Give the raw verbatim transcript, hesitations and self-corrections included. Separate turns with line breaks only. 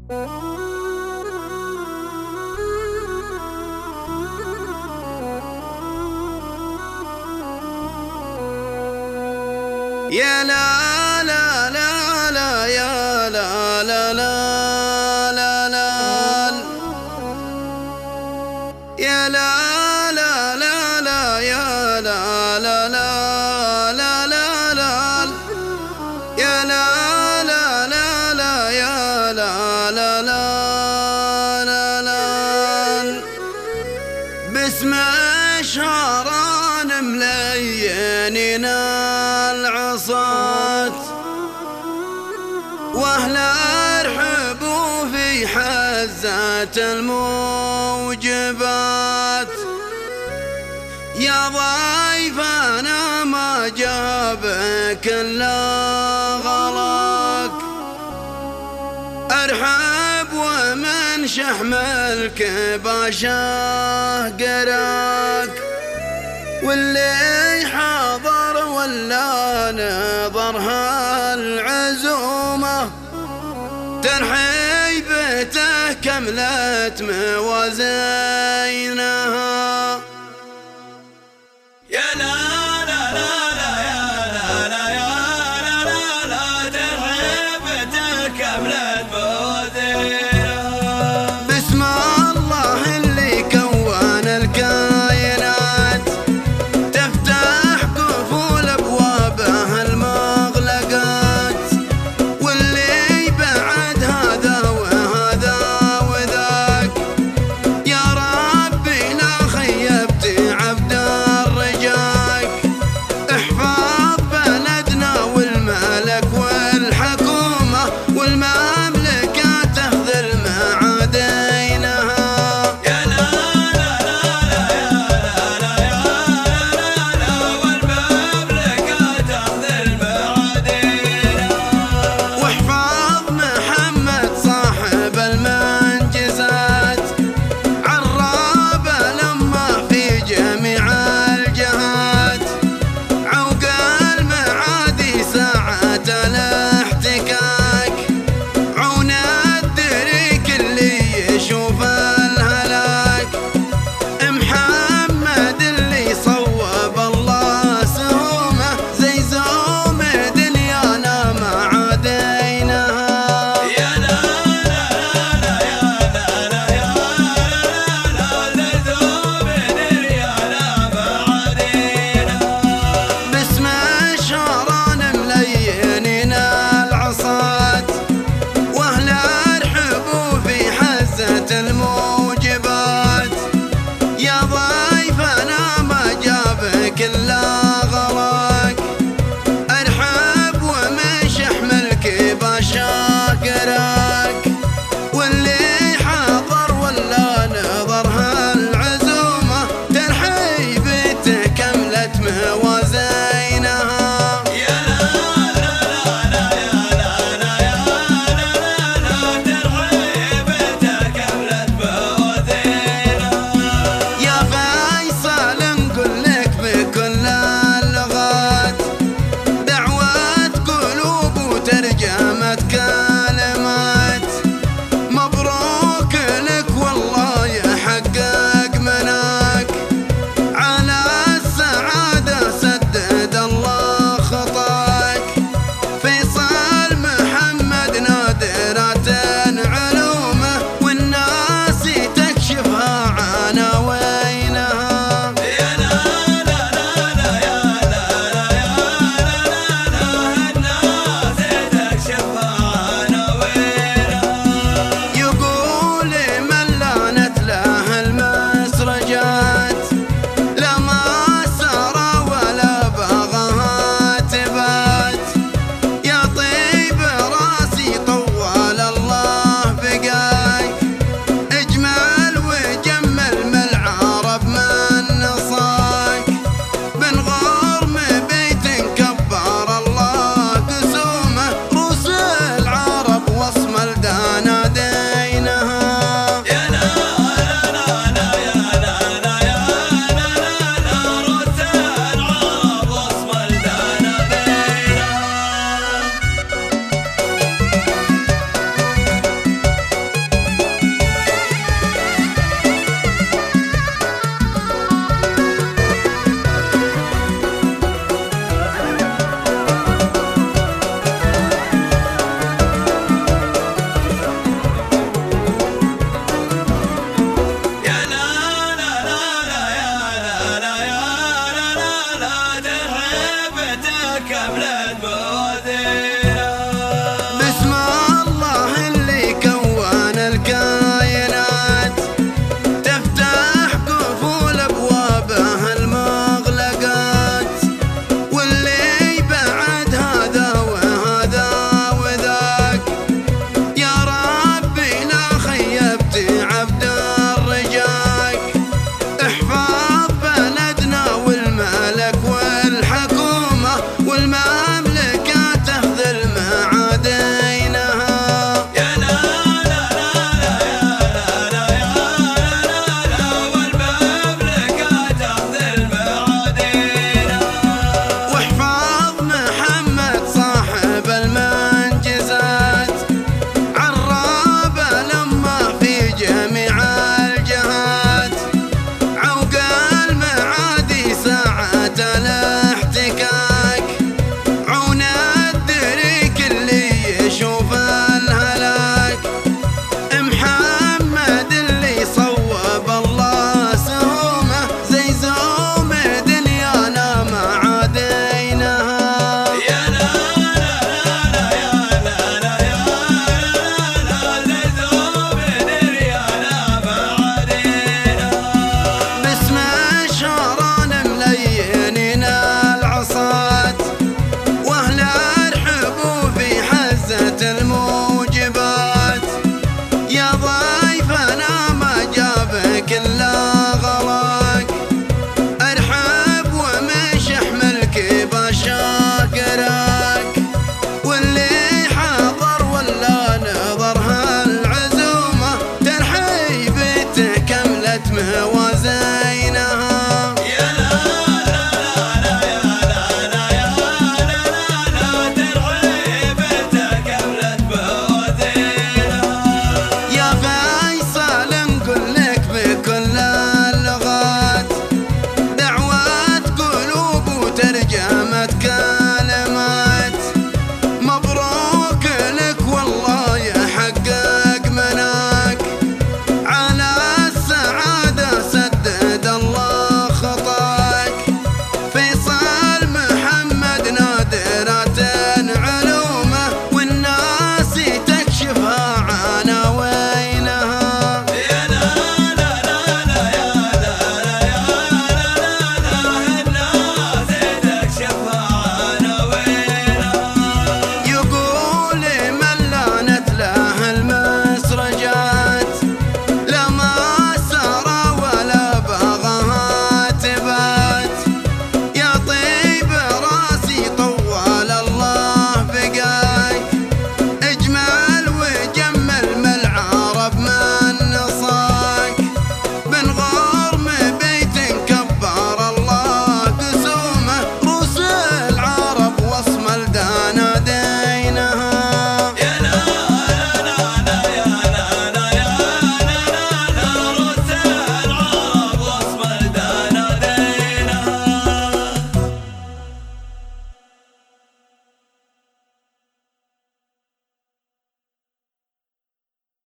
يا لا لا لا لا يا لا لا لا لا لا يا لا لا لا لا يا لا لا لا لا لا لا يا لا لا لا لا يا لا لا لا لا لا باسم شهران مليننا العصات واهل ارحبوا في حزات الموجبات يا ضيفنا ما جابك الا غلاك ارحب ومن شحم الكباشه قراك واللي حاضر ولا نظرها العزومة ترحيبته كملت موازينها
يا لا لا لا لا يا لا لا يا لا لا لا ترحيبته كملت موازينها
باسم الله اللي كون الكائنات تفتح قفول ابوابها المغلقات واللي بعد هذا وهذا وذاك يا ربي لا خيبت عبد الرجاك احفظ بلدنا والملك والحكومة والمملكة تخذل معادينها
يا لا لا لا لا يا لا لا يا لا لا والمملكة تخذل معادينها
واحفظ محمد صاحب المنجزات عراب الأمة في جميع الجهات عوق المعادي ساعة الاحتكاك عون الدريك اللي يشوف الهلاك محمد اللي صوب الله سهومه زي زوم دنيانا معادينها
يا لا لا لا يا لا لا يا لا لا لزوم دنيانا معادينها
باسم شهران مليننا العصات واهل ارحبوا في حزة الموجبات يا ضيفنا ما جابك الا غلاك ارحب ومن شحم الكباشه قراك واللي حاضر ولا نظرها العزومه ترحيبته كملت موازينها
يا لا لا لا يا لا لا يا لا لا ترحيبته كملت موازينها
يا فيصل نقول لك بكل اللغات دعوة قلوب وترجمة كلمات